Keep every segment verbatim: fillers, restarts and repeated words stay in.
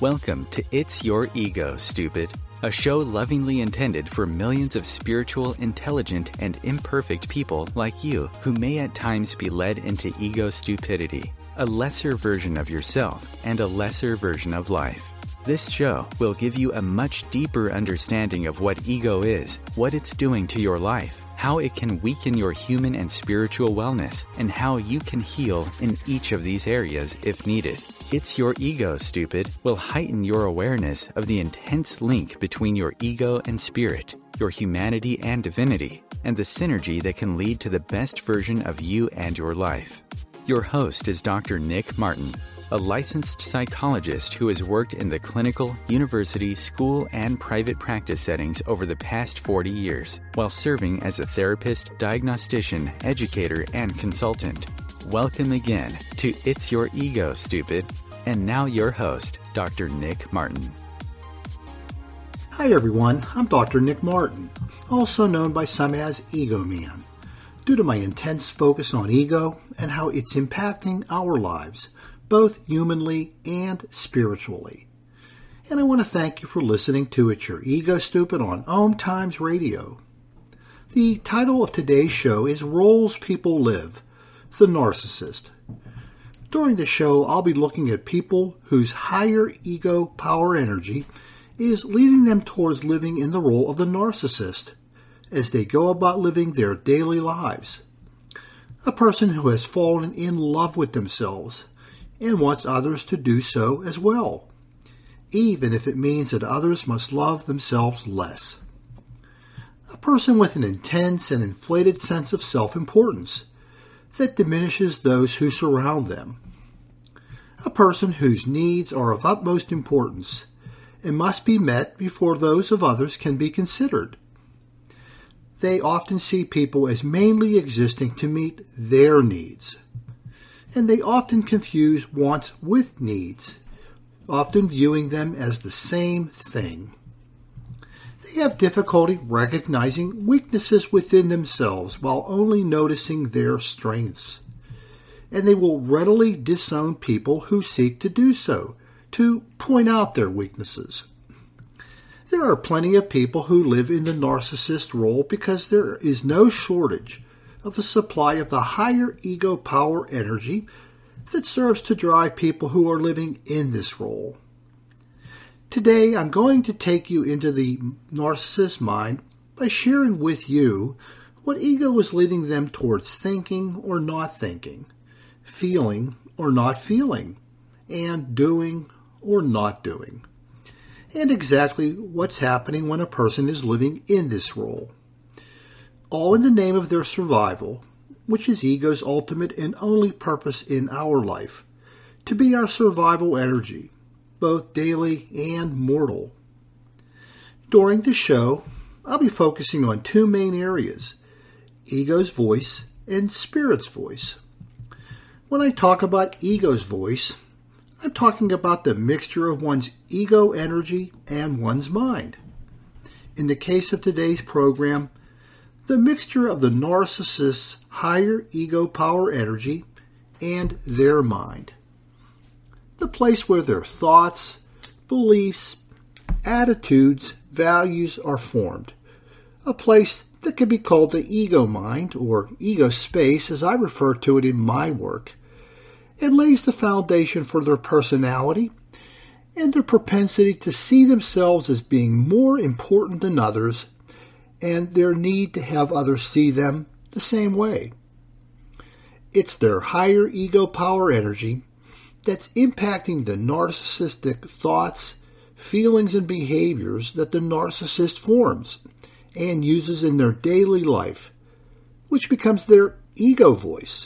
Welcome to It's Your Ego, Stupid, a show lovingly intended for millions of spiritual, intelligent, and imperfect people like you who may at times be led into ego stupidity, a lesser version of yourself and a lesser version of life. This show will give you a much deeper understanding of what ego is, what it's doing to your life, how it can weaken your human and spiritual wellness, and how you can heal in each of these areas if needed. It's Your Ego, Stupid will heighten your awareness of the intense link between your ego and spirit, your humanity and divinity, and the synergy that can lead to the best version of you and your life. Your host is Doctor Nick Martin, a licensed psychologist who has worked in the clinical, university, school, and private practice settings over the past forty years, while serving as a therapist, diagnostician, educator, and consultant. Welcome again to It's Your Ego, Stupid. And now your host, Doctor Nick Martin. Hi everyone, I'm Doctor Nick Martin, also known by some as Ego Man. Due to my intense focus on ego and how it's impacting our lives, both humanly and spiritually. And I want to thank you for listening to It's Your Ego, Stupid on Om Times Radio. The title of today's show is Roles People Live, the Narcissist. During the show, I'll be looking at people whose higher ego power energy is leading them towards living in the role of the narcissist as they go about living their daily lives. A person who has fallen in love with themselves and wants others to do so as well, even if it means that others must love themselves less. A person with an intense and inflated sense of self-importance that diminishes those who surround them. A person whose needs are of utmost importance and must be met before those of others can be considered. They often see people as mainly existing to meet their needs, and they often confuse wants with needs, often viewing them as the same thing. They have difficulty recognizing weaknesses within themselves while only noticing their strengths, and they will readily disown people who seek to do so, to point out their weaknesses. There are plenty of people who live in the narcissist role because there is no shortage of the supply of the higher ego power energy that serves to drive people who are living in this role. Today, I'm going to take you into the narcissist's mind by sharing with you what ego is leading them towards thinking or not thinking, feeling or not feeling, and doing or not doing, and exactly what's happening when a person is living in this role. All in the name of their survival, which is ego's ultimate and only purpose in our life, to be our survival energy, both daily and mortal. During the show, I'll be focusing on two main areas, ego's voice and spirit's voice. When I talk about ego's voice, I'm talking about the mixture of one's ego energy and one's mind. In the case of today's program, the mixture of the narcissist's higher ego power energy and their mind. The place where their thoughts, beliefs, attitudes, values are formed. A place that can be called the ego mind, or ego space as I refer to it in my work. It lays the foundation for their personality and their propensity to see themselves as being more important than others and their need to have others see them the same way. It's their higher ego power energy that's impacting the narcissistic thoughts, feelings, and behaviors that the narcissist forms and uses in their daily life, which becomes their ego voice.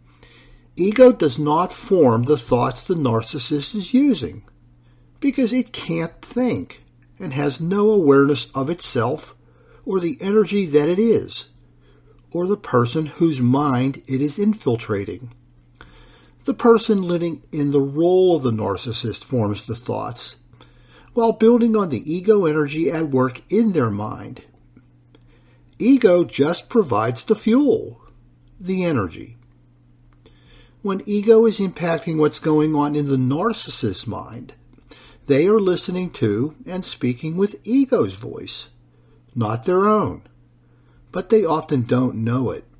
Ego does not form the thoughts the narcissist is using because it can't think and has no awareness of itself or the energy that it is, or the person whose mind it is infiltrating. The person living in the role of the narcissist forms the thoughts, while building on the ego energy at work in their mind. Ego just provides the fuel, the energy. When ego is impacting what's going on in the narcissist's mind, they are listening to and speaking with ego's voice, not their own, but they often don't know it.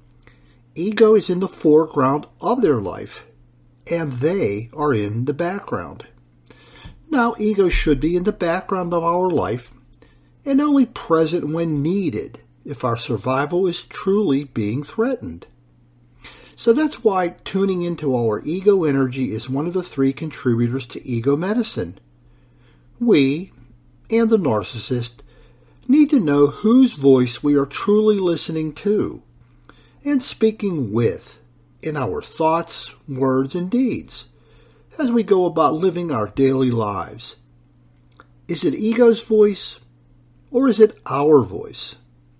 Ego is in the foreground of their life, and they are in the background. Now, ego should be in the background of our life and only present when needed if our survival is truly being threatened. So that's why tuning into our ego energy is one of the three contributors to ego medicine. We, and the narcissist, need to know whose voice we are truly listening to and speaking with in our thoughts, words, and deeds as we go about living our daily lives. Is it ego's voice, or is it our voice?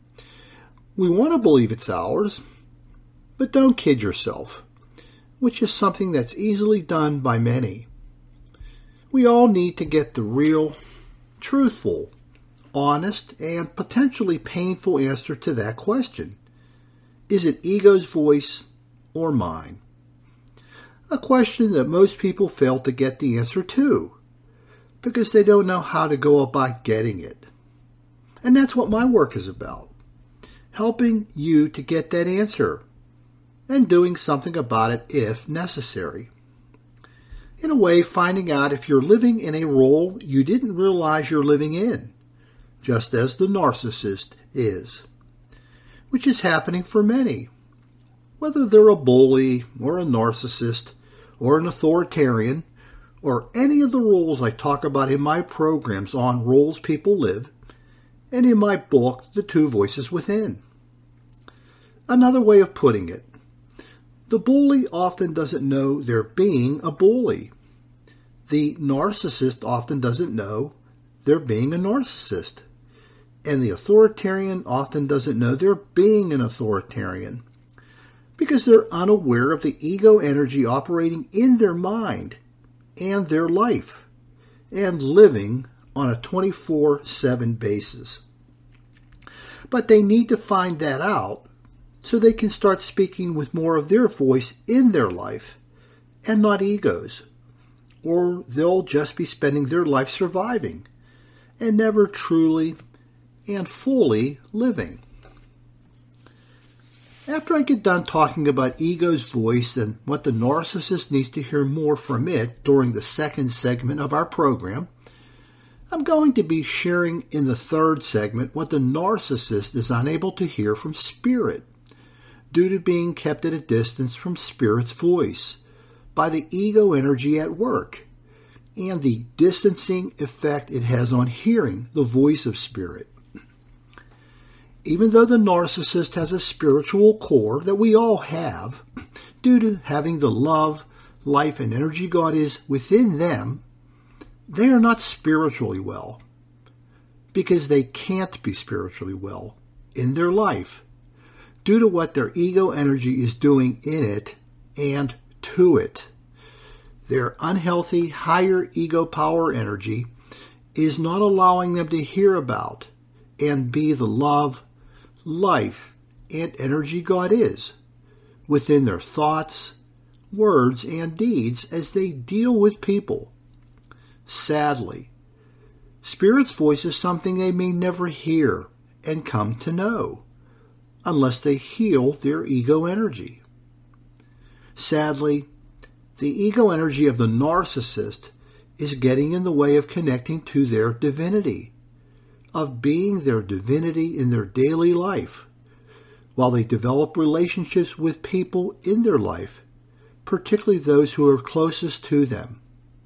We want to believe it's ours, but don't kid yourself, which is something that's easily done by many. We all need to get the real, truthful, honest, and potentially painful answer to that question. Is it ego's voice or mine? A question that most people fail to get the answer to because they don't know how to go about getting it. And that's what my work is about, helping you to get that answer and doing something about it if necessary. In a way, finding out if you're living in a role you didn't realize you're living in, just as the narcissist is, which is happening for many, whether they're a bully or a narcissist or an authoritarian or any of the roles I talk about in my programs on Roles People Live and in my book, The Two Voices Within. Another way of putting it, the bully often doesn't know they're being a bully. The narcissist often doesn't know they're being a narcissist. And the authoritarian often doesn't know they're being an authoritarian because they're unaware of the ego energy operating in their mind and their life and living on a twenty-four seven basis. But they need to find that out so they can start speaking with more of their voice in their life and not ego's, or they'll just be spending their life surviving and never truly and fully living. After I get done talking about ego's voice and what the narcissist needs to hear more from it during the second segment of our program, I'm going to be sharing in the third segment what the narcissist is unable to hear from spirit due to being kept at a distance from spirit's voice by the ego energy at work and the distancing effect it has on hearing the voice of spirit. Even though the narcissist has a spiritual core that we all have, due to having the love, life, and energy God is within them, they are not spiritually well because they can't be spiritually well in their life due to what their ego energy is doing in it and to it. Their unhealthy, higher ego power energy is not allowing them to hear about and be the love, life, and energy God is within their thoughts, words, and deeds as they deal with people. Sadly, Spirit's voice is something they may never hear and come to know unless they heal their ego energy. Sadly, the ego energy of the narcissist is getting in the way of connecting to their divinity, of being their divinity in their daily life, while they develop relationships with people in their life, particularly those who are closest to them.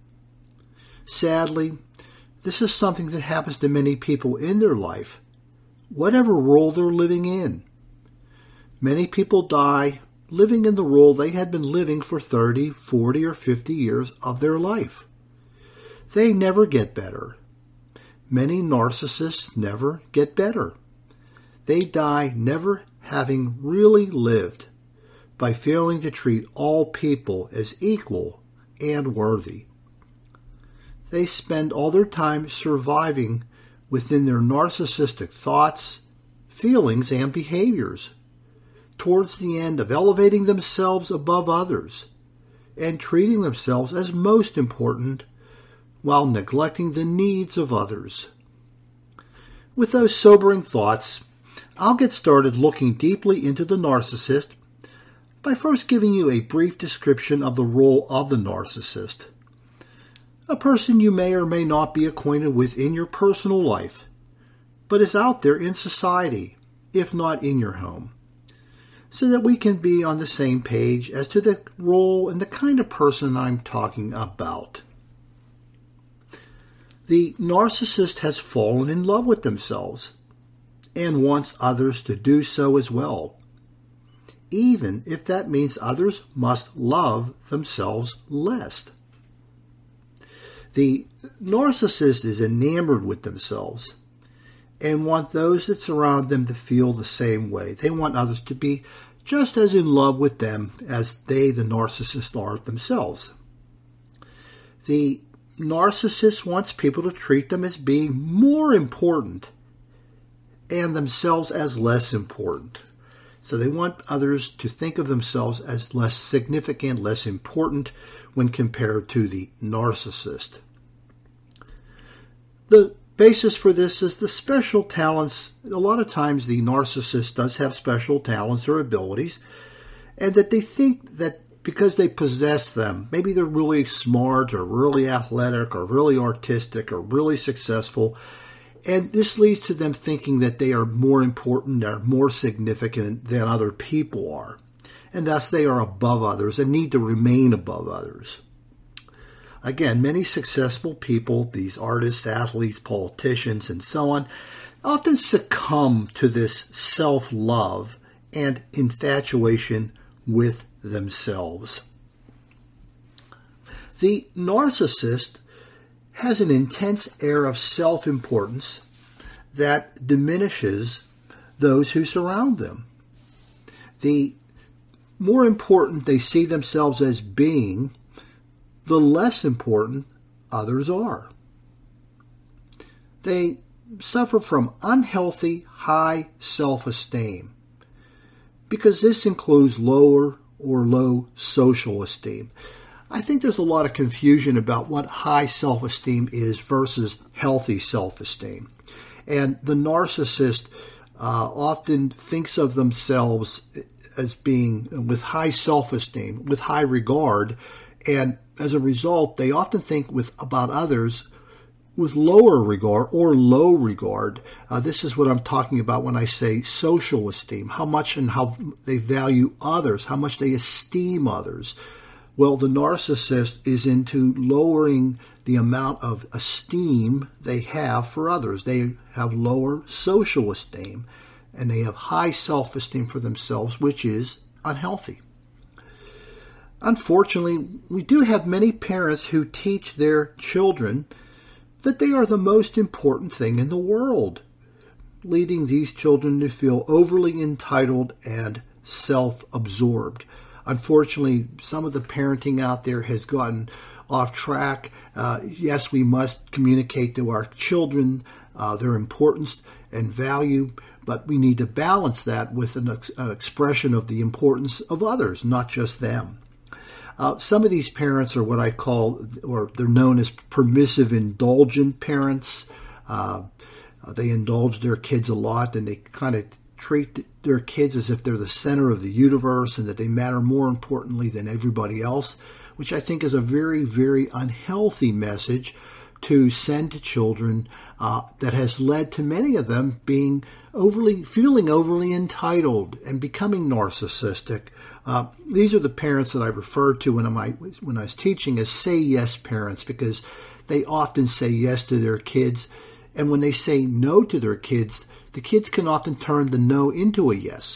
Sadly, this is something that happens to many people in their life, whatever role they're living in. Many people die living in the role they had been living for thirty, forty, or fifty years of their life. They never get better. Many narcissists never get better. They die never having really lived by failing to treat all people as equal and worthy. They spend all their time surviving within their narcissistic thoughts, feelings, and behaviors, towards the end of elevating themselves above others and treating themselves as most important while neglecting the needs of others. With those sobering thoughts, I'll get started looking deeply into the narcissist by first giving you a brief description of the role of the narcissist, a person you may or may not be acquainted with in your personal life, but is out there in society, if not in your home, so that we can be on the same page as to the role and the kind of person I'm talking about. The narcissist has fallen in love with themselves and wants others to do so as well, even if that means others must love themselves less. The narcissist is enamored with themselves and want those that surround them to feel the same way. They want others to be just as in love with them as they, the narcissist, are themselves. The narcissist wants people to treat them as being more important and themselves as less important. So they want others to think of themselves as less significant, less important when compared to the narcissist. The basis for this is the special talents. A lot of times the narcissist does have special talents or abilities, and that they think that because they possess them, maybe they're really smart or really athletic or really artistic or really successful, and this leads to them thinking that they are more important or more significant than other people are, and thus they are above others and need to remain above others. Again, many successful people, these artists, athletes, politicians, and so on, often succumb to this self-love and infatuation with themselves. The narcissist has an intense air of self-importance that diminishes those who surround them. The more important they see themselves as being, the less important others are. They suffer from unhealthy, high self-esteem because this includes lower or low social esteem. I think there's a lot of confusion about what high self-esteem is versus healthy self-esteem. And the narcissist uh, often thinks of themselves as being with high self-esteem, with high regard, and as a result, they often think with about others with lower regard or low regard. Uh, this is what I'm talking about when I say social esteem, how much and how they value others, how much they esteem others. Well, the narcissist is into lowering the amount of esteem they have for others. They have lower social esteem, and they have high self-esteem for themselves, which is unhealthy. Unfortunately, we do have many parents who teach their children that they are the most important thing in the world, leading these children to feel overly entitled and self-absorbed. Unfortunately, some of the parenting out there has gotten off track. Uh, yes, we must communicate to our children uh, their importance and value, but we need to balance that with an, ex- an expression of the importance of others, not just them. Uh, some of these parents are what I call, or they're known as permissive indulgent parents. Uh, they indulge their kids a lot, and they kind of treat their kids as if they're the center of the universe and that they matter more importantly than everybody else, which I think is a very, very unhealthy message to send to children uh, that has led to many of them being overly, feeling overly entitled and becoming narcissistic. Uh, these are the parents that I referred to when I, when I was teaching as say yes parents, because they often say yes to their kids, and when they say no to their kids, the kids can often turn the no into a yes.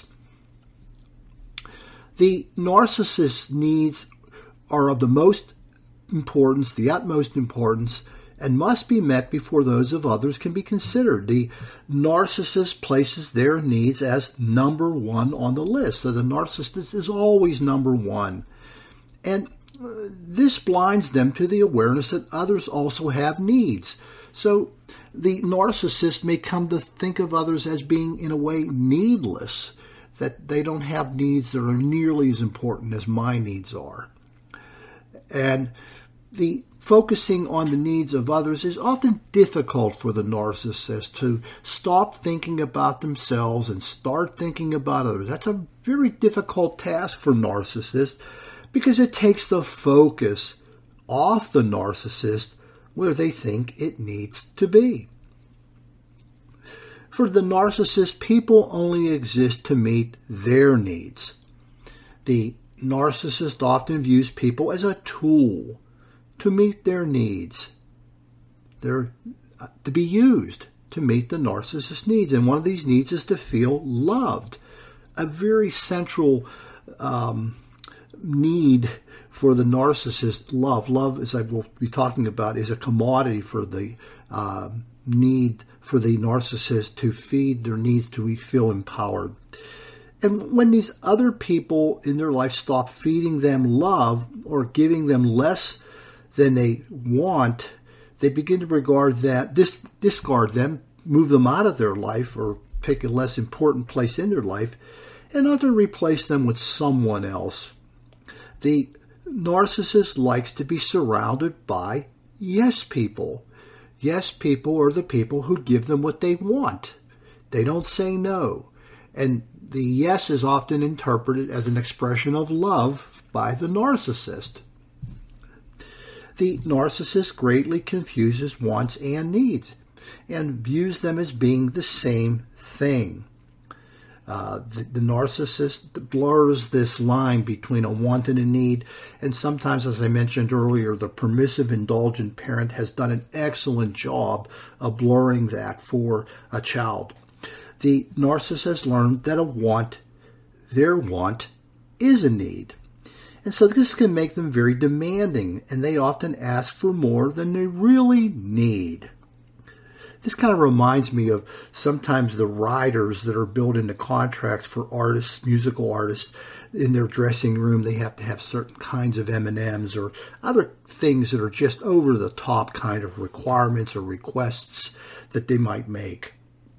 The narcissist's needs are of the most importance, the utmost importance, and must be met before those of others can be considered. The narcissist places their needs as number one on the list. So the narcissist is always number one. And this blinds them to the awareness that others also have needs. So the narcissist may come to think of others as being, in a way, needless, that they don't have needs that are nearly as important as my needs are. And the focusing on the needs of others is often difficult for the narcissist to stop thinking about themselves and start thinking about others. That's a very difficult task for narcissists because it takes the focus off the narcissist where they think it needs to be. For the narcissist, people only exist to meet their needs. The narcissist often views people as a tool to meet their needs. They're uh, to be used to meet the narcissist's needs. And one of these needs is to feel loved. A very central um, need for the narcissist, love. Love, as I will be talking about, is a commodity for the uh, need for the narcissist to feed their needs to feel empowered. And when these other people in their life stop feeding them love or giving them less than they want, they begin to regard that, dis- discard them, move them out of their life or pick a less important place in their life, and often replace them with someone else. The narcissist likes to be surrounded by yes people. Yes people are the people who give them what they want. They don't say no. And the yes is often interpreted as an expression of love by the narcissist. The narcissist greatly confuses wants and needs and views them as being the same thing. Uh, the, the narcissist blurs this line between a want and a need, and sometimes, as I mentioned earlier, the permissive, indulgent parent has done an excellent job of blurring that for a child. The narcissist has learned that a want, their want, is a need. And so this can make them very demanding, and they often ask for more than they really need. This kind of reminds me of sometimes the riders that are built into contracts for artists, musical artists. In their dressing room, they have to have certain kinds of M and M's or other things that are just over-the-top kind of requirements or requests that they might make.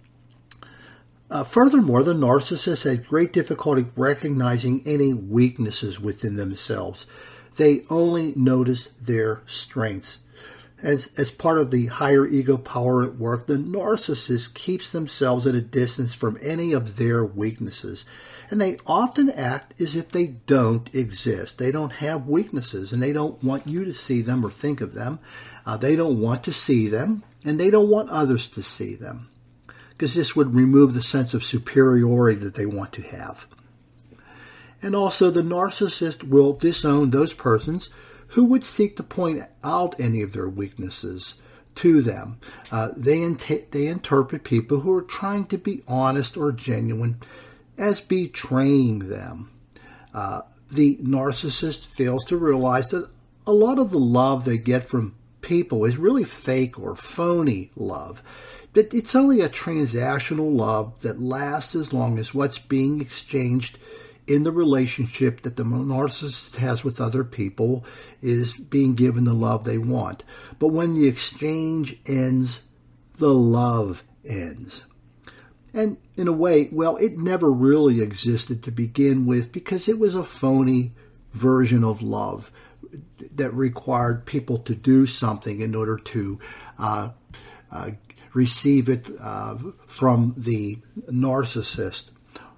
Uh, furthermore, the narcissist has great difficulty recognizing any weaknesses within themselves. They only notice their strengths. As, as part of the higher ego power at work, the narcissist keeps themselves at a distance from any of their weaknesses. And they often act as if they don't exist. They don't have weaknesses, and they don't want you to see them or think of them. Uh, they don't want to see them, and they don't want others to see them, because this would remove the sense of superiority that they want to have. And also, the narcissist will disown those persons who would seek to point out any of their weaknesses to them. Uh, they, int- they interpret people who are trying to be honest or genuine as betraying them. Uh, the narcissist fails to realize that a lot of the love they get from people is really fake or phony love. But it's only a transactional love that lasts as long as what's being exchanged in the relationship that the narcissist has with other people is being given the love they want. But when the exchange ends, the love ends. And in a way, well, it never really existed to begin with because it was a phony version of love that required people to do something in order to uh, uh, receive it uh, from the narcissist.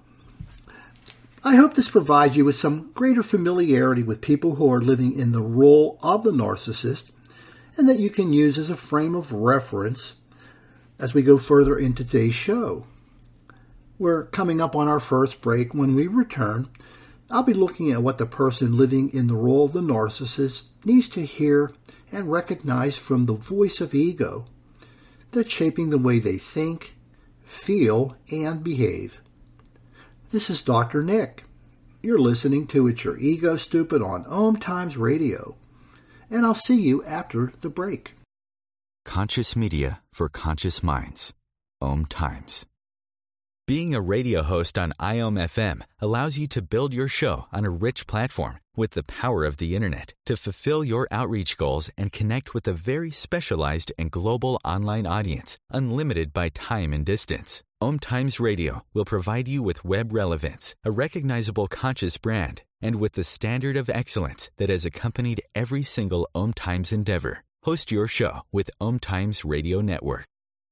I hope this provides you with some greater familiarity with people who are living in the role of the narcissist, and that you can use as a frame of reference as we go further into today's show. We're coming up on our first break. When we return, I'll be looking at what the person living in the role of the narcissist needs to hear and recognize from the voice of ego that's shaping the way they think, feel, and behave. This is Doctor Nick. You're listening to It's Your Ego Stupid on Om Times Radio. And I'll see you after the break. Conscious media for conscious minds. Om Times. Being a radio host on I O M F M allows you to build your show on a rich platform with the power of the Internet to fulfill your outreach goals and connect with a very specialized and global online audience, unlimited by time and distance. Om Times Radio will provide you with web relevance, a recognizable conscious brand, and with the standard of excellence that has accompanied every single Om Times endeavor. Host your show with Om Times Radio Network.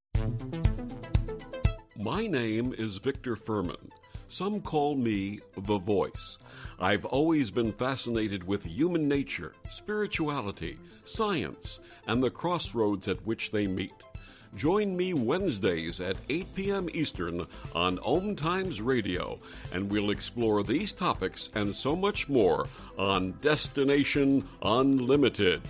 My name is Victor Furman. Some call me The Voice. I've always been fascinated with human nature, spirituality, science, and the crossroads at which they meet. Join me Wednesdays at eight p.m. Eastern on Om Times Radio, and we'll explore these topics and so much more on Destination Unlimited.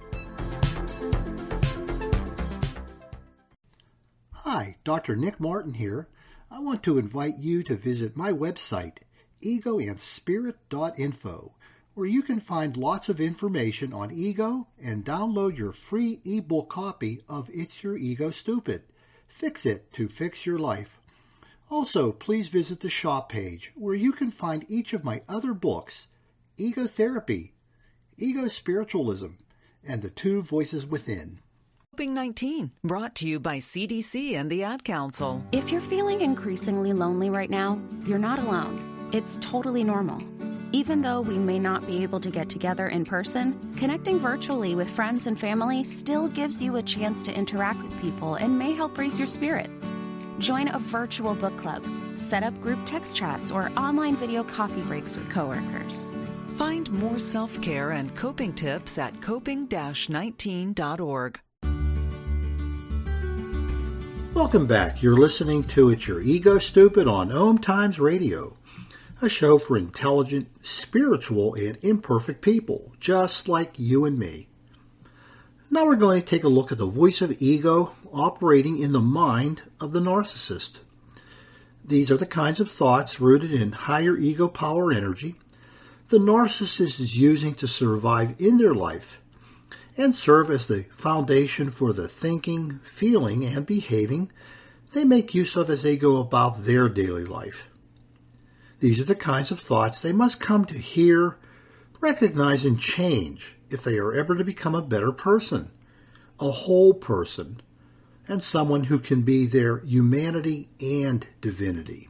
Hi, Doctor Nick Martin here. I want to invite you to visit my website, ego and spirit dot info, where you can find lots of information on ego and download your free ebook copy of It's Your Ego Stupid. Fix it to fix your life. Also, please visit the shop page where you can find each of my other books, Ego Therapy, Ego Spiritualism, and The Two Voices Within. Coping nineteen, brought to you by C D C and the Ad Council. If you're feeling increasingly lonely right now, you're not alone. It's totally normal. Even though we may not be able to get together in person, connecting virtually with friends and family still gives you a chance to interact with people and may help raise your spirits. Join a virtual book club, set up group text chats, or online video coffee breaks with coworkers. Find more self-care and coping tips at coping nineteen dot org. Welcome back. You're listening to It's Your Ego Stupid on Om Times Radio, a show for intelligent, spiritual, and imperfect people, just like you and me. Now we're going to take a look at the voice of ego operating in the mind of the narcissist. These are the kinds of thoughts rooted in higher ego power energy the narcissist is using to survive in their life and serve as the foundation for the thinking, feeling, and behaving they make use of as they go about their daily life. These are the kinds of thoughts they must come to hear, recognize, and change if they are ever to become a better person, a whole person, and someone who can be their humanity and divinity.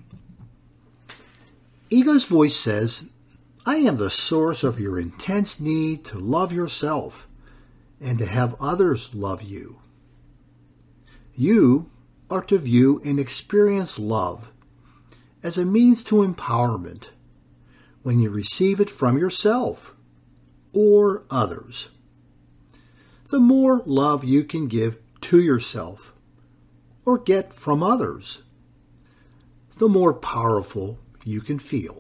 Ego's voice says, I am the source of your intense need to love yourself and to have others love you. You are to view and experience love as a means to empowerment when you receive it from yourself or others. The more love you can give to yourself or get from others, the more powerful you can feel.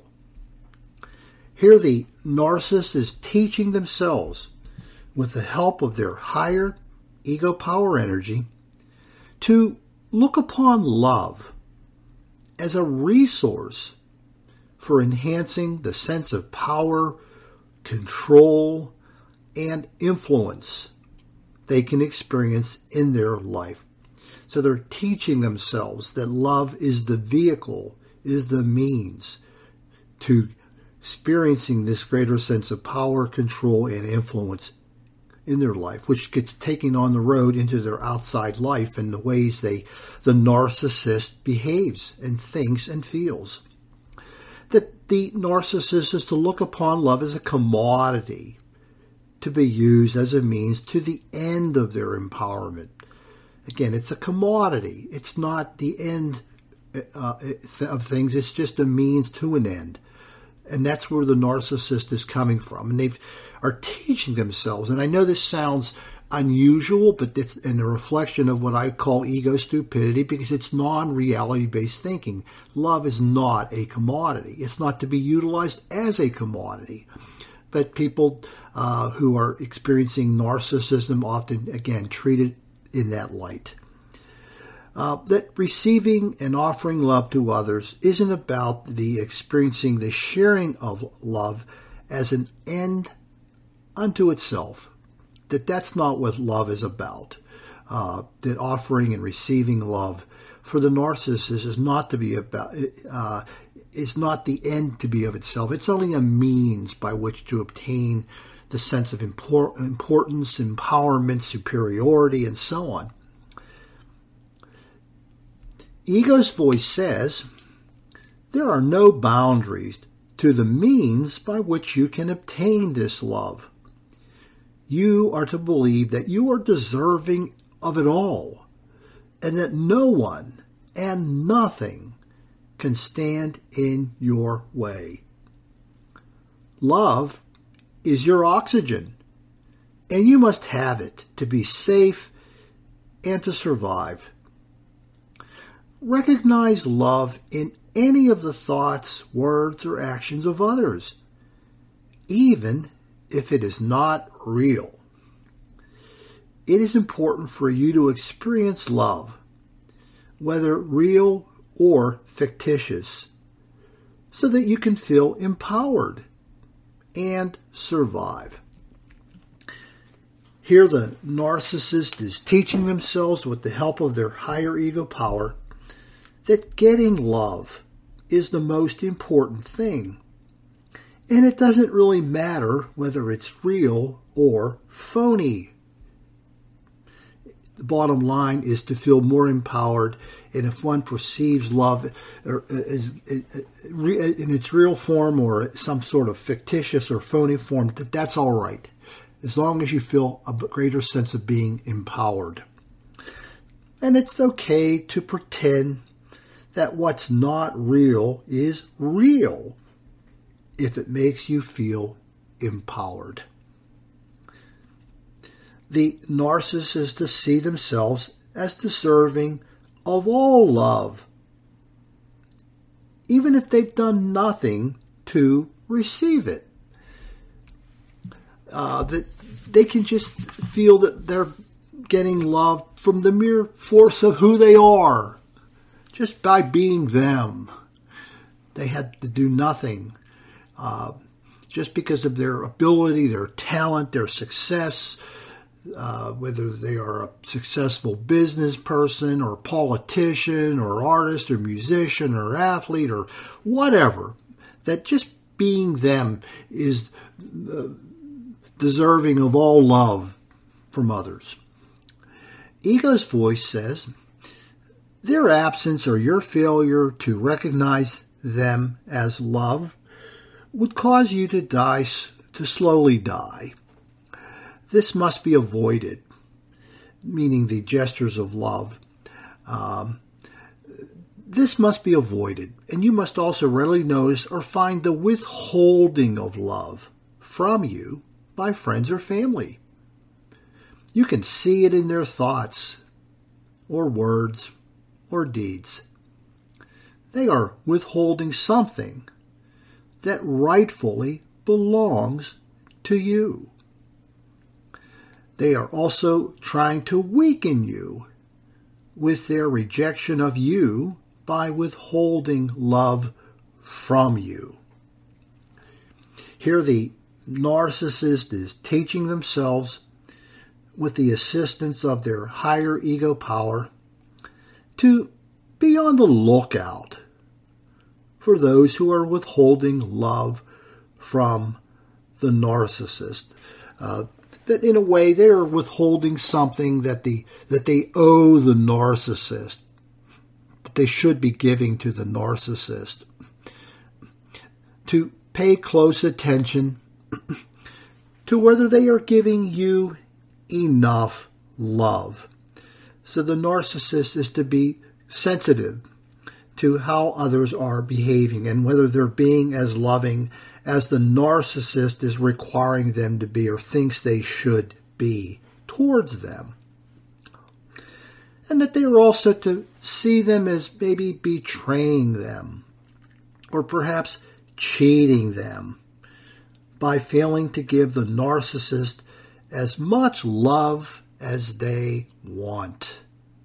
Here the narcissist is teaching themselves, with the help of their higher ego power energy, to look upon love as a resource for enhancing the sense of power, control, and influence they can experience in their life. So they're teaching themselves that love is the vehicle, is the means to experiencing this greater sense of power, control, and influence in their life, which gets taken on the road into their outside life and the ways they, the narcissist behaves and thinks and feels. That the narcissist is to look upon love as a commodity to be used as a means to the end of their empowerment. Again, it's a commodity. It's not the end uh, of things. It's just a means to an end. And that's where the narcissist is coming from. And they are teaching themselves. And I know this sounds unusual, but it's in a reflection of what I call ego stupidity because it's non-reality based thinking. Love is not a commodity. It's not to be utilized as a commodity. But people uh, who are experiencing narcissism often, again, treat it in that light. Uh, that receiving and offering love to others isn't about the experiencing the sharing of love as an end unto itself. That that's not what love is about. uh, that offering and receiving love for the narcissist is not to be about, uh, is not the end to be of itself. It's only a means by which to obtain the sense of import, importance, empowerment, superiority, and so on. Ego's voice says, there are no boundaries to the means by which you can obtain this love. You are to believe that you are deserving of it all, and that no one and nothing can stand in your way. Love is your oxygen, and you must have it to be safe and to survive. Recognize love in any of the thoughts, words, or actions of others, even if it is not real. It is important for you to experience love, whether real or fictitious, so that you can feel empowered and survive. Here the narcissist is teaching themselves with the help of their higher ego power that getting love is the most important thing. And it doesn't really matter whether it's real or phony. The bottom line is to feel more empowered, and if one perceives love as in its real form or some sort of fictitious or phony form, that's all right, as long as you feel a greater sense of being empowered. And it's okay to pretend that what's not real is real if it makes you feel empowered. The narcissist to see themselves as deserving of all love, even if they've done nothing to receive it. Uh, that they can just feel that they're getting love from the mere force of who they are, just by being them. They had to do nothing. Uh, just because of their ability, their talent, their success, uh, whether they are a successful business person or politician or artist or musician or athlete or whatever, that just being them is uh, deserving of all love from others. Ego's voice says, their absence or your failure to recognize them as love would cause you to die, to slowly die. This must be avoided, meaning the gestures of love. Um, this must be avoided, and you must also readily notice or find the withholding of love from you by friends or family. You can see it in their thoughts or words or deeds. They are withholding something that rightfully belongs to you. They are also trying to weaken you with their rejection of you by withholding love from you. Here the narcissist is teaching themselves with the assistance of their higher ego power to be on the lookout for those who are withholding love from the narcissist. Uh, that in a way they are withholding something that the that they owe the narcissist, that they should be giving to the narcissist. To pay close attention to whether they are giving you enough love. So the narcissist is to be sensitive to how others are behaving and whether they're being as loving as the narcissist is requiring them to be or thinks they should be towards them. And that they are also to see them as maybe betraying them or perhaps cheating them by failing to give the narcissist as much love as they want.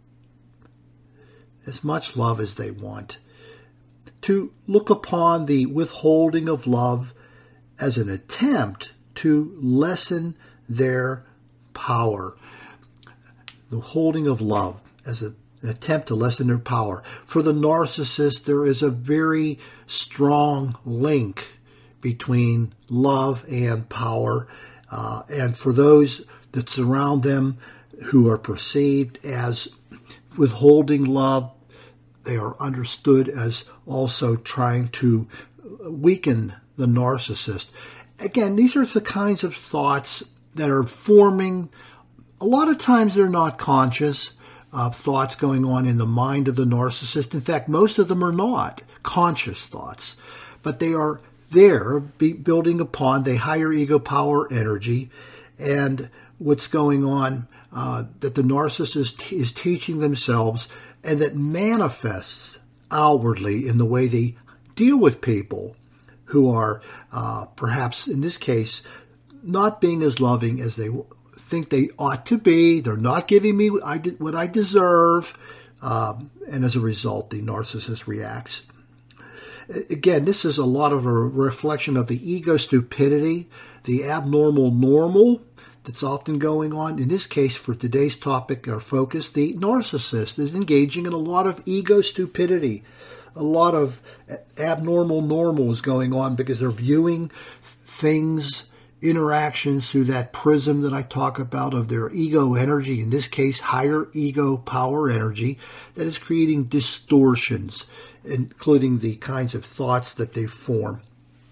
As much love as they want. To look upon the withholding of love as an attempt to lessen their power. the holding of love as a, an attempt to lessen their power. For the narcissist, there is a very strong link between love and power. Uh, and for those that surround them who are perceived as withholding love, they are understood as also trying to weaken the narcissist. Again, these are the kinds of thoughts that are forming. A lot of times they're not conscious uh, thoughts going on in the mind of the narcissist. In fact, most of them are not conscious thoughts, but they are there be building upon the higher ego power energy and what's going on uh, that the narcissist is teaching themselves, and that manifests outwardly in the way they deal with people who are uh, perhaps, in this case, not being as loving as they think they ought to be. They're not giving me what I, what I deserve. Um, and as a result, the narcissist reacts. Again, this is a lot of a reflection of the ego stupidity, the abnormal normal that's often going on. In this case, for today's topic, our focus, the narcissist is engaging in a lot of ego stupidity. A lot of abnormal normal is going on because they're viewing things, interactions through that prism that I talk about of their ego energy, in this case, higher ego power energy, that is creating distortions, including the kinds of thoughts that they form.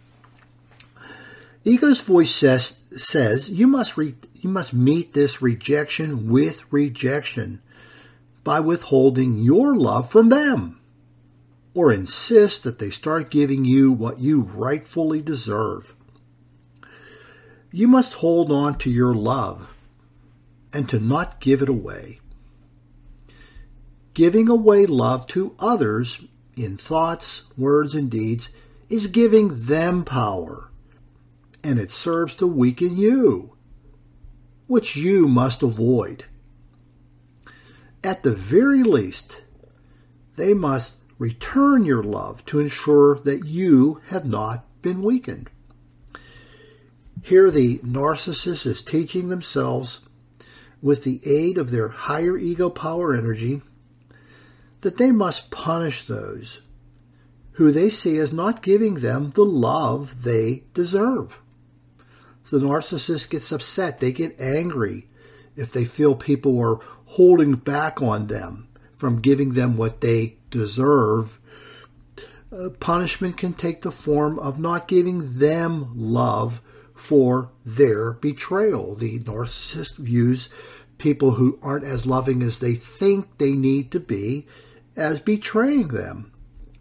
Ego's voice says, says you must re, you must meet this rejection with rejection by withholding your love from them, or insist that they start giving you what you rightfully deserve. You must hold on to your love and to not give it away. Giving away love to others in thoughts, words, and deeds is giving them power, and it serves to weaken you, which you must avoid. At the very least, they must return your love to ensure that you have not been weakened. Here the narcissist is teaching themselves, with the aid of their higher ego power energy, that they must punish those who they see as not giving them the love they deserve. So the narcissist gets upset. They get angry if they feel people are holding back on them from giving them what they deserve. Uh, punishment can take the form of not giving them love for their betrayal. The narcissist views people who aren't as loving as they think they need to be as betraying them.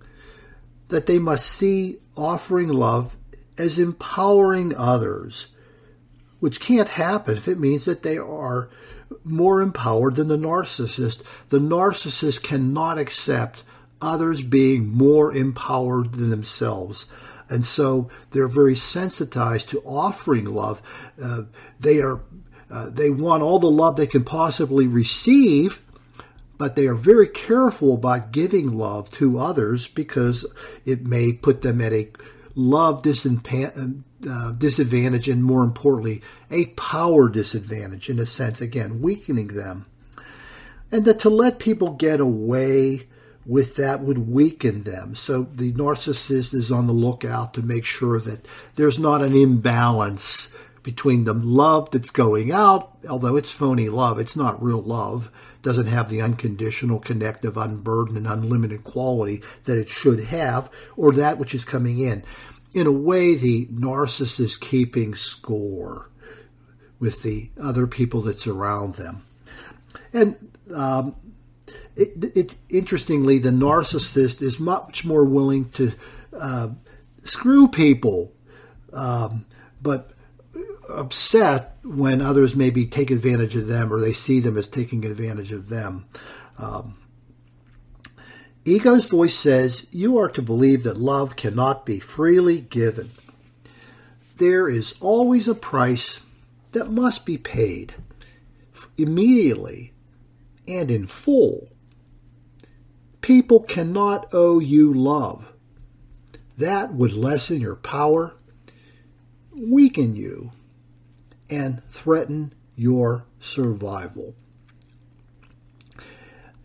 That they must see offering love as empowering others, which can't happen if it means that they are more empowered than the narcissist. The narcissist cannot accept others being more empowered than themselves. And so they're very sensitized to offering love. Uh, they are uh, they want all the love they can possibly receive, but they are very careful about giving love to others because it may put them at a love disadvantage, uh, disadvantage and, more importantly, a power disadvantage, in a sense, again, weakening them. And that to let people get away with that would weaken them. So the narcissist is on the lookout to make sure that there's not an imbalance between the love that's going out, although it's phony love, it's not real love, doesn't have the unconditional, connective, unburdened, and unlimited quality that it should have, or that which is coming in. In a way, the narcissist is keeping score with the other people that surround them. And um, it, it, interestingly, the narcissist is much more willing to uh, screw people, um, but upset when others maybe take advantage of them or they see them as taking advantage of them. Um, Ego's voice says, you are to believe that love cannot be freely given. There is always a price that must be paid immediately and in full. People cannot owe you love. That would lessen your power, weaken you, and threaten your survival.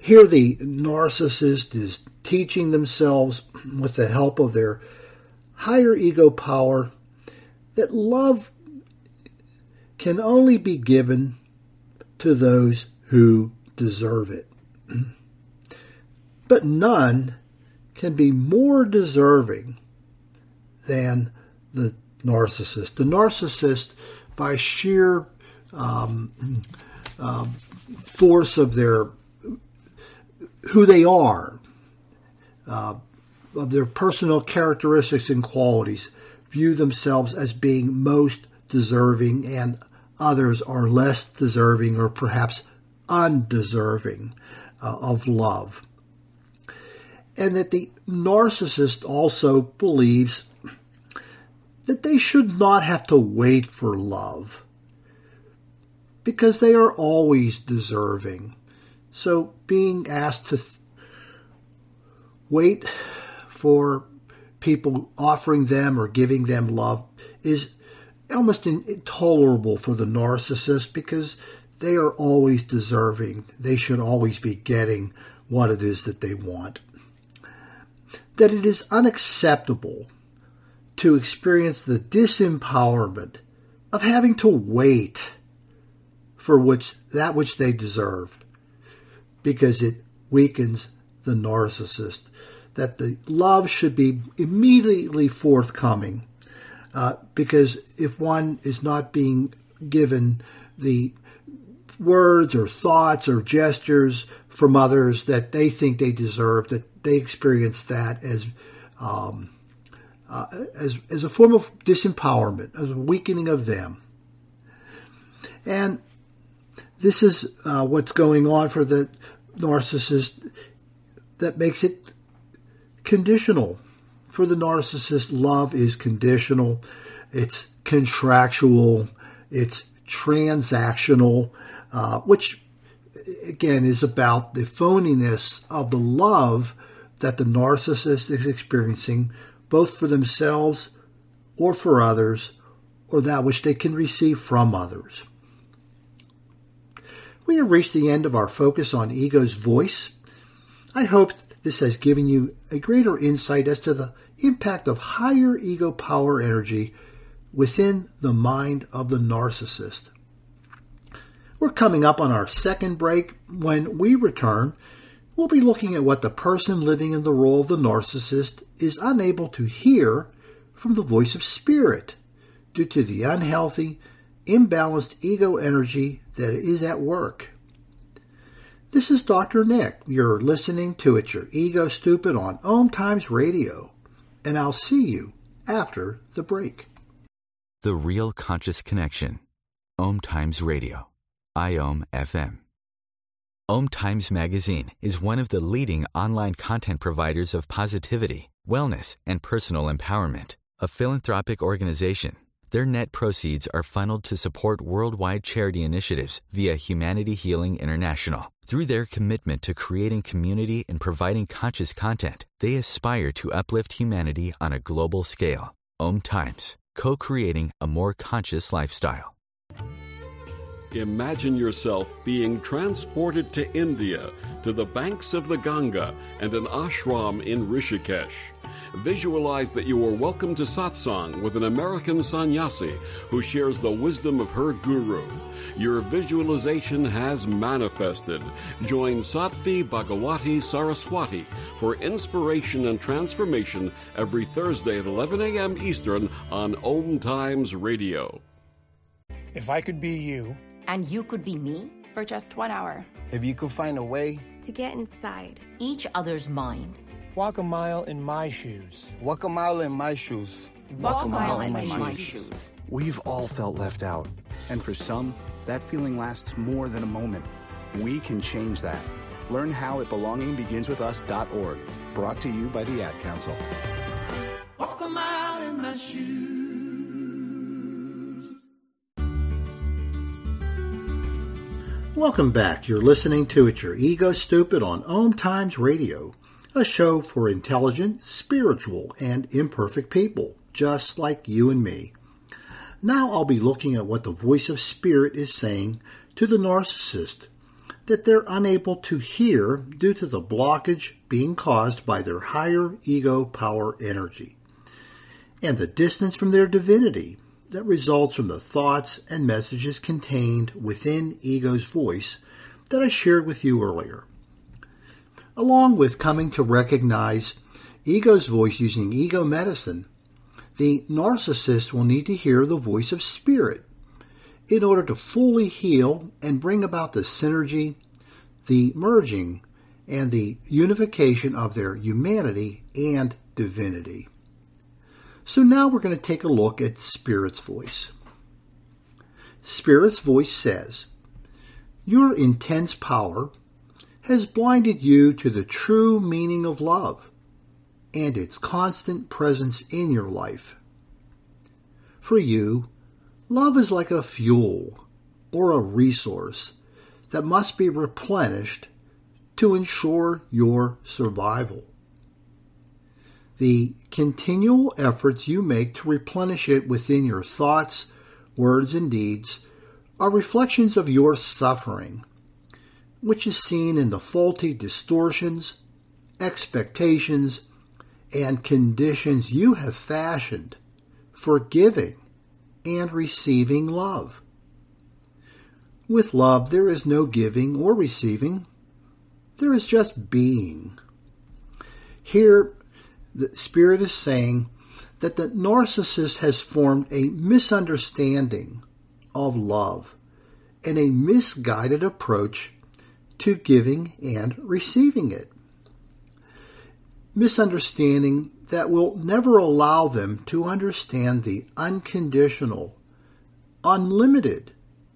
Here the narcissist is teaching themselves with the help of their higher ego power that love can only be given to those who deserve it. But none can be more deserving than the narcissist. The narcissist, by sheer um, uh, force of their who they are, uh, of their personal characteristics and qualities, view themselves as being most deserving, and others are less deserving or perhaps undeserving uh, of love. And that the narcissist also believes that they should not have to wait for love because they are always deserving. So being asked to th- wait for people offering them or giving them love is almost intolerable for the narcissist because they are always deserving. They should always be getting what it is that they want. That it is unacceptable to experience the disempowerment of having to wait for which that which they deserve, because it weakens the narcissist. That the love should be immediately forthcoming, uh, because if one is not being given the words or thoughts or gestures from others that they think they deserve, that they experience that as um, uh, as as a form of disempowerment, as a weakening of them. And this is uh, what's going on for the narcissist that makes it conditional. For the narcissist, love is conditional, it's contractual, it's transactional, uh, which again is about the phoniness of the love that the narcissist is experiencing, both for themselves or for others, or that which they can receive from others. We have reached the end of our focus on ego's voice. I hope this has given you a greater insight as to the impact of higher ego power energy within the mind of the narcissist. We're coming up on our second break. When we return, we'll be looking at what the person living in the role of the narcissist is unable to hear from the voice of spirit due to the unhealthy, imbalanced ego energy that is at work. This is Doctor Nick. You're listening to It's Your Ego Stupid on Om Times Radio, and I'll see you after the break. The Real Conscious Connection. Om Times Radio. I O M F M. Om Times Magazine is one of the leading online content providers of positivity, wellness, and personal empowerment. A philanthropic organization, their net proceeds are funneled to support worldwide charity initiatives via Humanity Healing International. Through their commitment to creating community and providing conscious content, they aspire to uplift humanity on a global scale. Om Times, co-creating a more conscious lifestyle. Imagine yourself being transported to India, to the banks of the Ganga and an ashram in Rishikesh. Visualize that you are welcome to satsang with an American sannyasi who shares the wisdom of her guru. Your visualization has manifested. Join Sattvi Bhagawati Saraswati for inspiration and transformation every Thursday at eleven a.m. Eastern on Om Times Radio. If I could be you, and you could be me, for just one hour. If you could find a way to get inside each other's mind. Walk a mile in my shoes. Walk a mile in my shoes. Walk, Walk a mile, mile in, in my, my shoes. shoes. We've all felt left out. And for some, that feeling lasts more than a moment. We can change that. Learn how at belonging begins with us dot org. Brought to you by the Ad Council. Walk a mile in my shoes. Welcome back. You're listening to It's Your Ego Stupid on Om Times Radio, a show for intelligent, spiritual, and imperfect people, just like you and me. Now I'll be looking at what the voice of spirit is saying to the narcissist that they're unable to hear due to the blockage being caused by their higher ego power energy, and the distance from their divinity that results from the thoughts and messages contained within ego's voice that I shared with you earlier. Along with coming to recognize ego's voice using ego medicine, the narcissist will need to hear the voice of spirit in order to fully heal and bring about the synergy, the merging, and the unification of their humanity and divinity. So now we're going to take a look at Spirit's voice. Spirit's voice says, "Your intense power has blinded you to the true meaning of love and its constant presence in your life. For you, love is like a fuel or a resource that must be replenished to ensure your survival. The continual efforts you make to replenish it within your thoughts, words, and deeds are reflections of your suffering, which is seen in the faulty distortions, expectations, and conditions you have fashioned for giving and receiving love. With love, there is no giving or receiving. There is just being." Here, the Spirit is saying that the narcissist has formed a misunderstanding of love and a misguided approach to giving and receiving it. Misunderstanding that will never allow them to understand the unconditional, unlimited,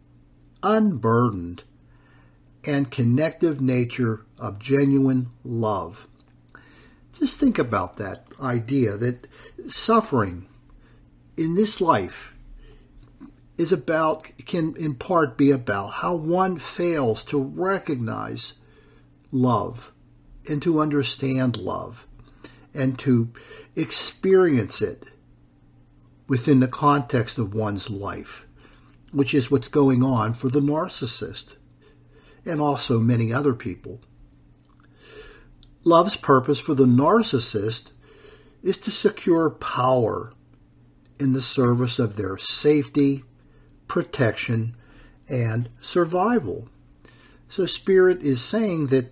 unburdened, and connective nature of genuine love. Just think about that idea that suffering in this life is about, can in part be about how one fails to recognize love and to understand love and to experience it within the context of one's life, which is what's going on for the narcissist and also many other people. Love's purpose for the narcissist is to secure power in the service of their safety, protection, and survival. So Spirit is saying that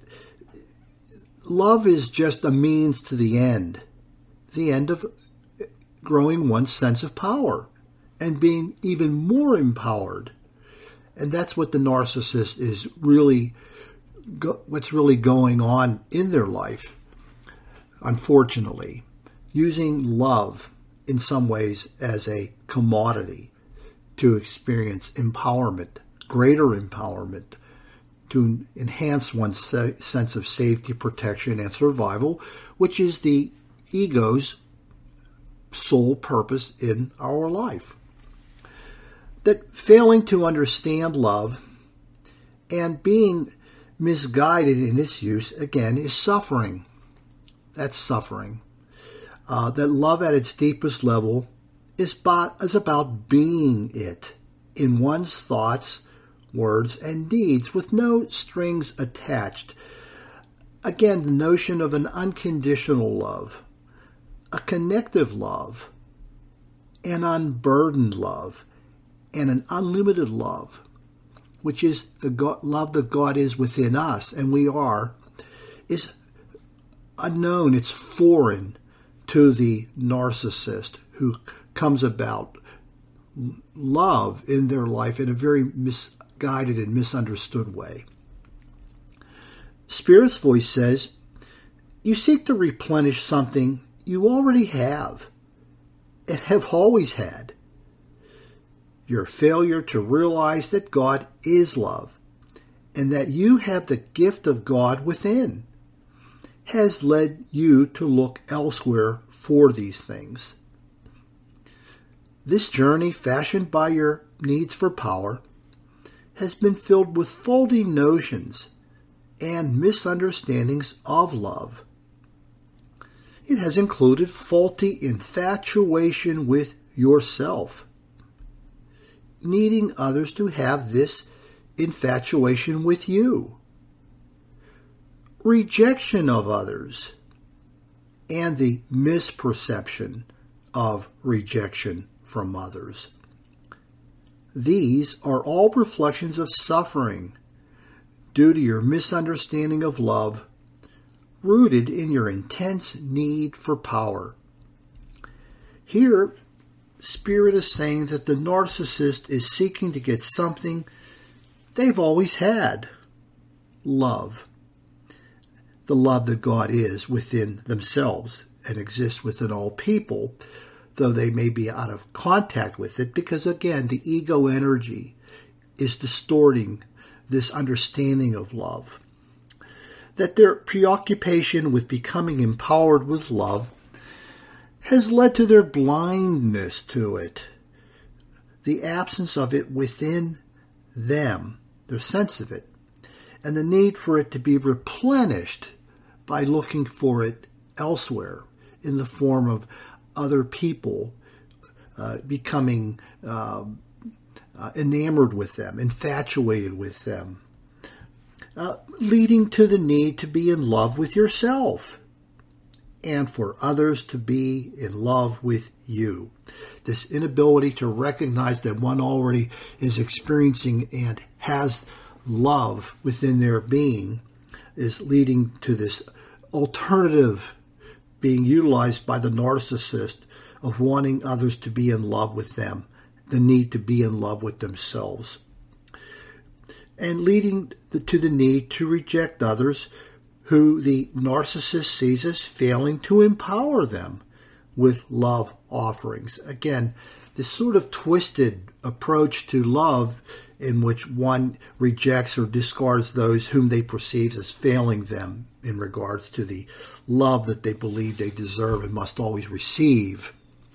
love is just a means to the end, the end of growing one's sense of power and being even more empowered. And that's what the narcissist is really, go, what's really going on in their life, unfortunately, using love in some ways as a commodity to experience empowerment, greater empowerment, to enhance one's se- sense of safety, protection, and survival, which is the ego's sole purpose in our life. That failing to understand love and being misguided in its use, again, is suffering. That's suffering. Uh, that love at its deepest level is about, is about being it in one's thoughts, words, and deeds with no strings attached. Again, the notion of an unconditional love, a connective love, an unburdened love, and an unlimited love, which is the God, love that God is within us, and we are, is unknown. It's foreign to the narcissist who comes about love in their life in a very misguided and misunderstood way. Spirit's voice says, you seek to replenish something you already have and have always had. Your failure to realize that God is love and that you have the gift of God within has led you to look elsewhere for these things. This journey, fashioned by your needs for power, has been filled with faulty notions and misunderstandings of love. It has included faulty infatuation with yourself, needing others to have this infatuation with you, rejection of others, and the misperception of rejection from others. These are all reflections of suffering due to your misunderstanding of love, rooted in your intense need for power. Here, Spirit is saying that the narcissist is seeking to get something they've always had: love. The love that God is within themselves and exists within all people, though they may be out of contact with it, because again, the ego energy is distorting this understanding of love. That their preoccupation with becoming empowered with love has led to their blindness to it, the absence of it within them, their sense of it, and the need for it to be replenished by looking for it elsewhere in the form of other people uh, becoming uh, uh, enamored with them, infatuated with them, uh, leading to the need to be in love with yourself and for others to be in love with you. This inability to recognize that one already is experiencing and has love within their being is leading to this alternative being utilized by the narcissist of wanting others to be in love with them, the need to be in love with themselves, and leading to the need to reject others who the narcissist sees as failing to empower them with love offerings. Again, this sort of twisted approach to love in which one rejects or discards those whom they perceive as failing them in regards to the love that they believe they deserve and must always receive,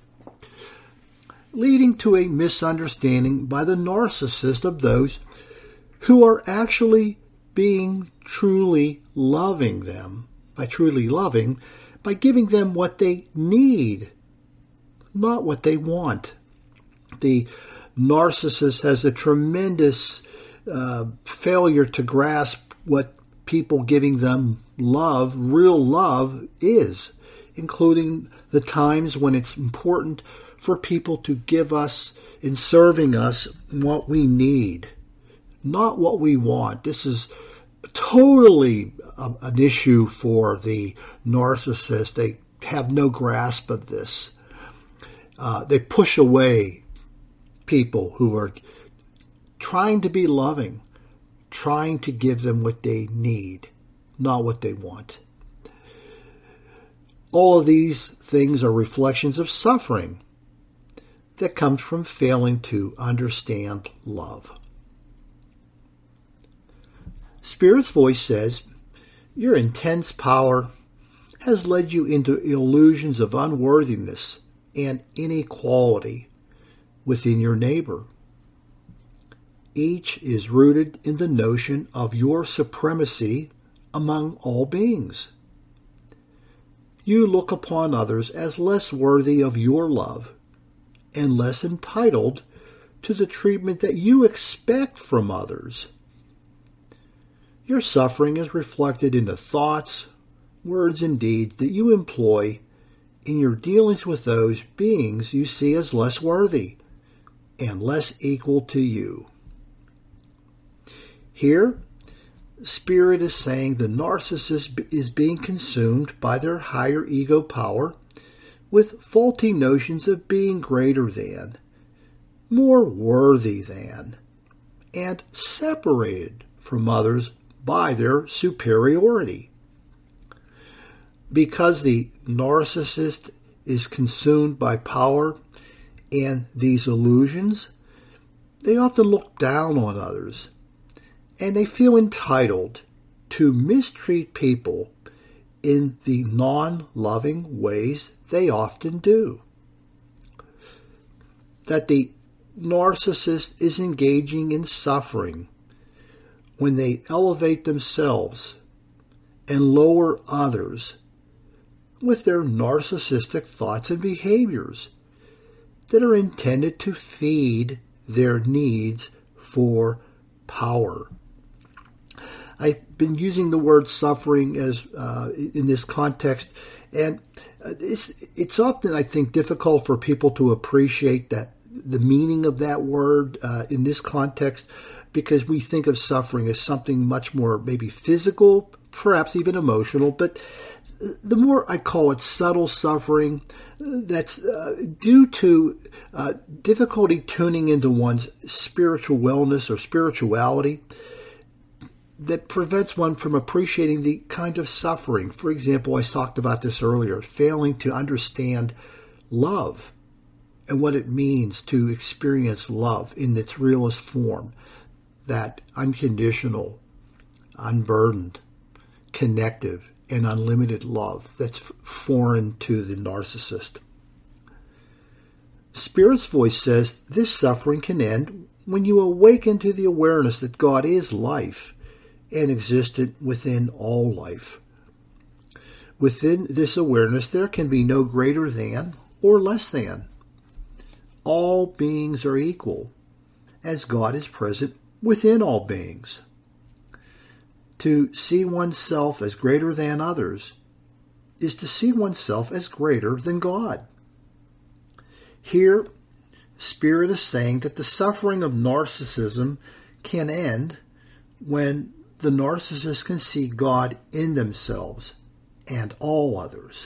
leading to a misunderstanding by the narcissist of those who are actually being truly loving them, by truly loving, by giving them what they need, not what they want. The narcissist has a tremendous uh, failure to grasp what people giving them love, real love, is, including the times when it's important for people to give us, in serving us, what we need, not what we want. This is totally a, an issue for the narcissist. They have no grasp of this. Uh, they push away people who are trying to be loving, trying to give them what they need, not what they want. All of these things are reflections of suffering that comes from failing to understand love. Spirit's voice says, your intense power has led you into illusions of unworthiness and inequality within your neighbor. Each is rooted in the notion of your supremacy among all beings. You look upon others as less worthy of your love and less entitled to the treatment that you expect from others. Your suffering is reflected in the thoughts, words, and deeds that you employ in your dealings with those beings you see as less worthy and less equal to you. Here, Spirit is saying the narcissist is being consumed by their higher ego power with faulty notions of being greater than, more worthy than, and separated from others by their superiority. Because the narcissist is consumed by power and these illusions, they often look down on others, and they feel entitled to mistreat people in the non-loving ways they often do. That the narcissist is engaging in suffering when they elevate themselves and lower others with their narcissistic thoughts and behaviors that are intended to feed their needs for power. I've been using the word suffering as uh, in this context, and it's it's often, I think, difficult for people to appreciate that the meaning of that word uh, in this context, because we think of suffering as something much more maybe physical, perhaps even emotional, but the more I call it subtle suffering, that's uh, due to uh, difficulty tuning into one's spiritual wellness or spirituality, that prevents one from appreciating the kind of suffering. For example, I talked about this earlier, failing to understand love and what it means to experience love in its realest form, that unconditional, unburdened, connective, and unlimited love that's foreign to the narcissist. Spirit's voice says this suffering can end when you awaken to the awareness that God is life and existed within all life. Within this awareness, there can be no greater than or less than. All beings are equal, as God is present within all beings. To see oneself as greater than others is to see oneself as greater than God. Here, Spirit is saying that the suffering of narcissism can end when the narcissist can see God in themselves and all others.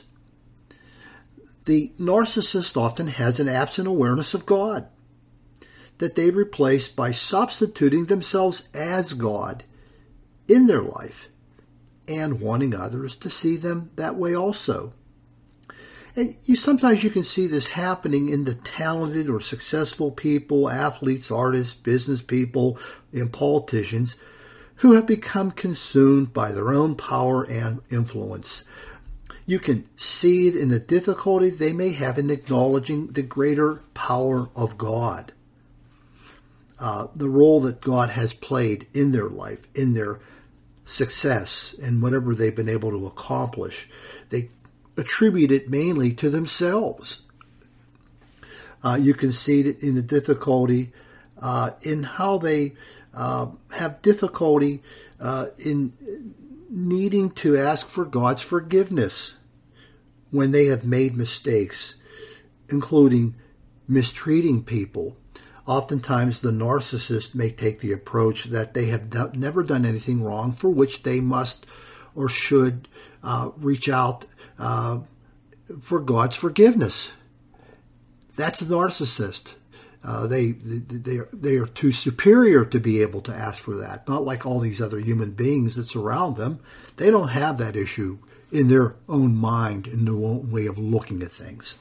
The narcissist often has an absent awareness of God that they replace by substituting themselves as God in their life and wanting others to see them that way also. And you sometimes you can see this happening in the talented or successful people, athletes, artists, business people, and politicians who have become consumed by their own power and influence. You can see it in the difficulty they may have in acknowledging the greater power of God, uh, the role that God has played in their life, in their success, and whatever they've been able to accomplish. They attribute it mainly to themselves. Uh, you can see it in the difficulty uh, in how they uh, have difficulty uh, in needing to ask for God's forgiveness when they have made mistakes, including mistreating people. Oftentimes, the narcissist may take the approach that they have do- never done anything wrong for which they must or should uh, reach out uh, for God's forgiveness. That's a narcissist. Uh, they they are, they are too superior to be able to ask for that. Not like all these other human beings that surround them. They don't have that issue in their own mind, in their own way of looking at things.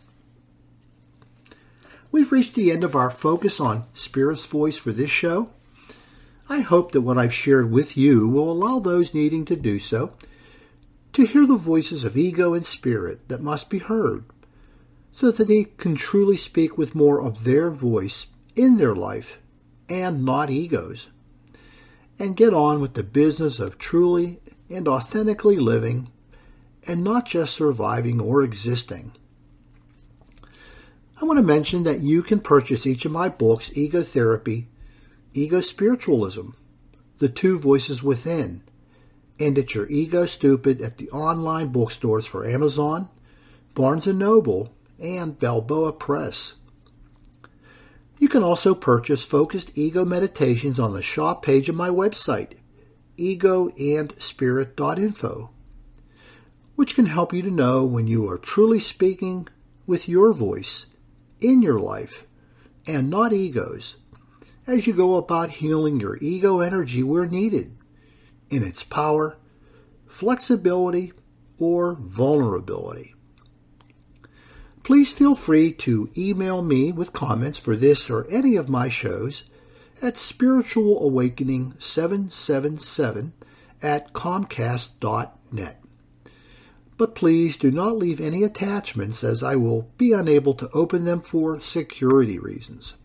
We've reached the end of our focus on Spirit's voice for this show. I hope that what I've shared with you will allow those needing to do so to hear the voices of ego and spirit that must be heard, so that they can truly speak with more of their voice in their life and not ego's, and get on with the business of truly and authentically living and not just surviving or existing. I want to mention that you can purchase each of my books, Ego Therapy, Ego Spiritualism, The Two Voices Within, and at your Ego Stupid at the online bookstores for Amazon, Barnes and Noble, and Balboa Press. You can also purchase focused ego meditations on the shop page of my website, ego and spirit dot info, which can help you to know when you are truly speaking with your voice in your life and not ego's, as you go about healing your ego energy where needed, in its power, flexibility, or vulnerability. Please feel free to email me with comments for this or any of my shows at spiritual awakening seven seven seven at comcast dot net. But please do not leave any attachments, as I will be unable to open them for security reasons.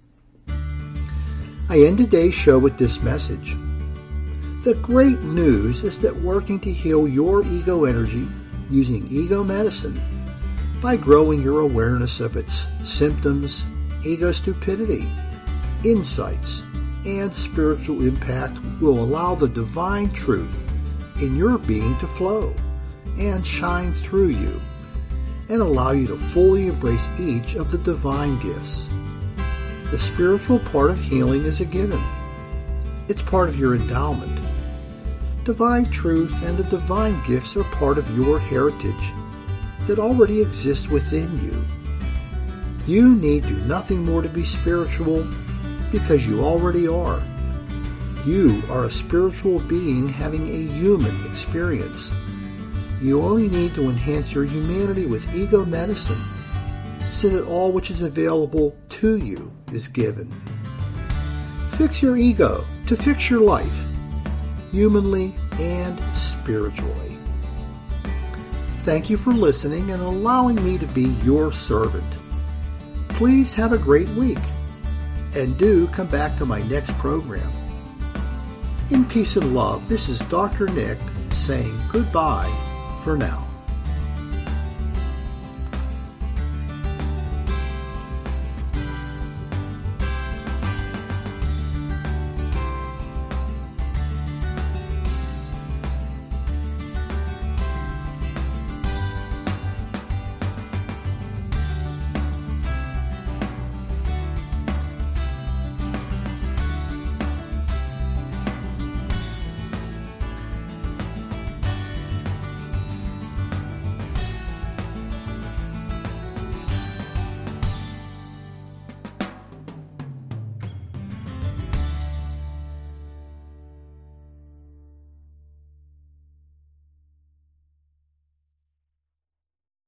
I end today's show with this message. The great news is that working to heal your ego energy using ego medicine by growing your awareness of its symptoms, ego stupidity, insights, and spiritual impact will allow the divine truth in your being to flow and shine through you and allow you to fully embrace each of the divine gifts. The spiritual part of healing is a given. It's part of your endowment. Divine truth and the divine gifts are part of your heritage that already exists within you. You need do nothing more to be spiritual because you already are. You are a spiritual being having a human experience. You only need to enhance your humanity with ego medicine, so that all which is available to you is given. Fix your ego to fix your life, humanly and spiritually. Thank you for listening and allowing me to be your servant. Please have a great week, and do come back to my next program. In peace and love, this is Doctor Nick saying goodbye for now.